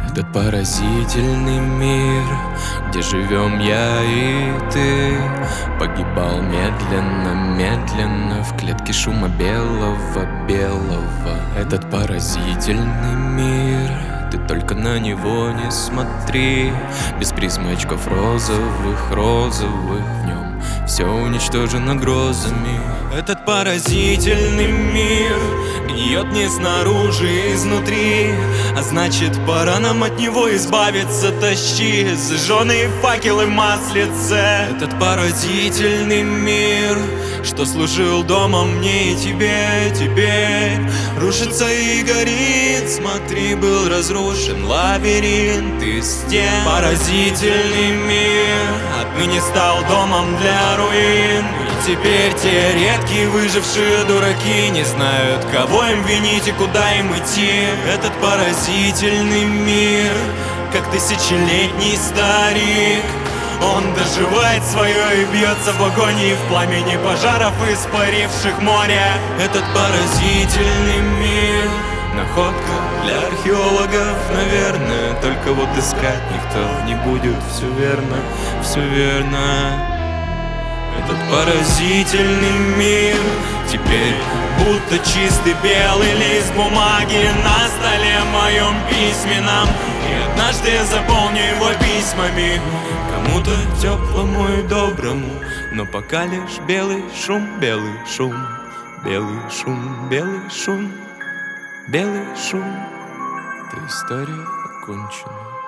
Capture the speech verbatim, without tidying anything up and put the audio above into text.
Этот поразительный мир, где живем я и ты, погибал медленно, медленно в клетке шума белого, белого. Этот поразительный мир, ты только на него не смотри. Без призмы очков розовых, розовых, в нем все уничтожено грозами. Этот поразительный мир гниет не снаружи, изнутри, а значит, пора нам от него избавиться. Тащи зажженные факелы маслице. Этот поразительный мир, что служил домом мне и тебе, теперь рушится и горит. Смотри, был разрушен лабиринт из стен. Поразительный мир отныне стал домом для руин. И теперь те редкие выжившие дураки не знают, кого им винить и куда им идти. Этот поразительный мир, как тысячелетний старик, он доживает свое и бьется в агонии в пламени пожаров, испаривших море. Этот поразительный мир, находка для археологов, наверное. Только вот искать никто не будет. Все верно, все верно. Этот поразительный мир теперь будто чистый белый лист бумаги на столе моем письменном. И однажды я заполню его письмами, кому-то теплому и доброму. Но пока лишь белый шум, белый шум, белый шум, белый шум, белый шум. Эта история окончена.